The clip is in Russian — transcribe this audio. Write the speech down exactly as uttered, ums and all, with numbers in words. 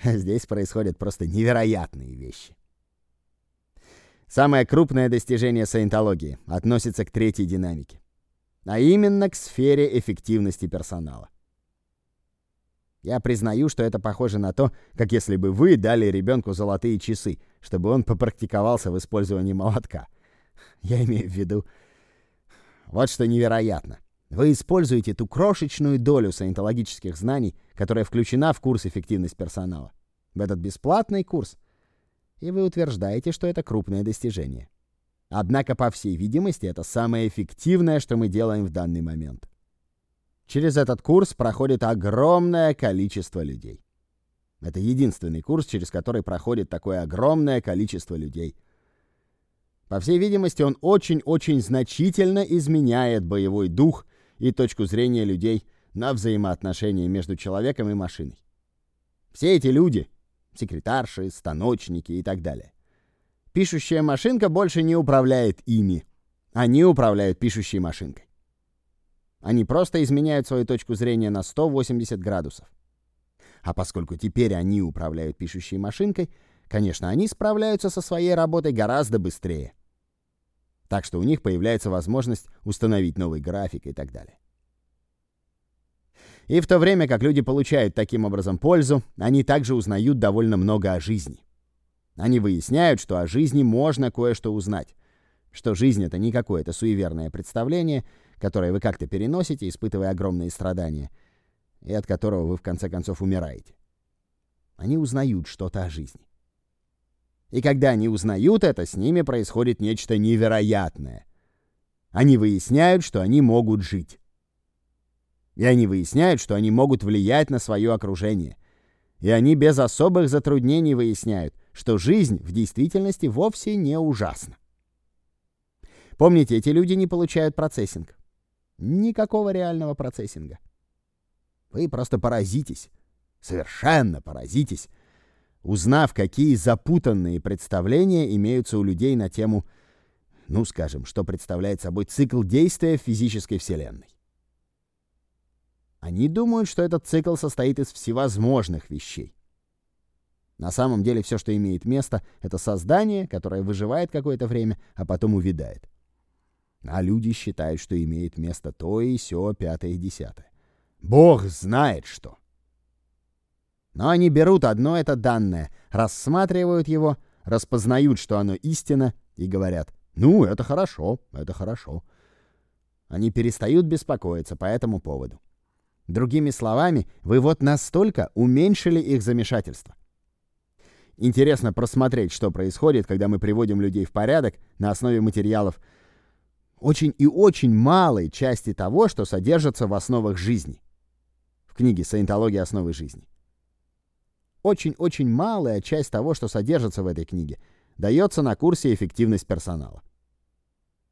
Здесь происходят просто невероятные вещи. Самое крупное достижение саентологии относится к третьей динамике, а именно к сфере эффективности персонала. Я признаю, что это похоже на то, как если бы вы дали ребенку золотые часы, чтобы он попрактиковался в использовании молотка. Я имею в виду... Вот что невероятно. Вы используете ту крошечную долю саентологических знаний, которая включена в курс «Эффективность персонала», в этот бесплатный курс, и вы утверждаете, что это крупное достижение. Однако, по всей видимости, это самое эффективное, что мы делаем в данный момент. Через этот курс проходит огромное количество людей. Это единственный курс, через который проходит такое огромное количество людей. По всей видимости, он очень-очень значительно изменяет боевой дух и точку зрения людей на взаимоотношения между человеком и машиной. Все эти люди — секретарши, станочники и так далее. Пишущая машинка больше не управляет ими. Они управляют пишущей машинкой. Они просто изменяют свою точку зрения на сто восемьдесят градусов. А поскольку теперь они управляют пишущей машинкой, конечно, они справляются со своей работой гораздо быстрее. Так что у них появляется возможность установить новый график и так далее. И в то время как люди получают таким образом пользу, они также узнают довольно много о жизни. Они выясняют, что о жизни можно кое-что узнать, что жизнь — это не какое-то суеверное представление, которое вы как-то переносите, испытывая огромные страдания, и от которого вы в конце концов умираете. Они узнают что-то о жизни. И когда они узнают это, с ними происходит нечто невероятное. Они выясняют, что они могут жить. И они выясняют, что они могут влиять на свое окружение. И они без особых затруднений выясняют, что жизнь в действительности вовсе не ужасна. Помните, эти люди не получают процессинг. Никакого реального процессинга. Вы просто поразитесь, совершенно поразитесь, узнав, какие запутанные представления имеются у людей на тему, ну, скажем, что представляет собой цикл действия в физической вселенной. Они думают, что этот цикл состоит из всевозможных вещей. На самом деле все, что имеет место, это создание, которое выживает какое-то время, а потом увядает. А люди считают, что имеет место то и сё, пятое и десятое. Бог знает что. Но они берут одно это данное, рассматривают его, распознают, что оно истина, и говорят: «Ну, это хорошо, это хорошо». Они перестают беспокоиться по этому поводу. Другими словами, вы вот настолько уменьшили их замешательство. Интересно просмотреть, что происходит, когда мы приводим людей в порядок на основе материалов очень и очень малой части того, что содержится в основах жизни. В книге «Саентология. Основы жизни». Очень-очень малая часть того, что содержится в этой книге, дается на курсе «Эффективность персонала».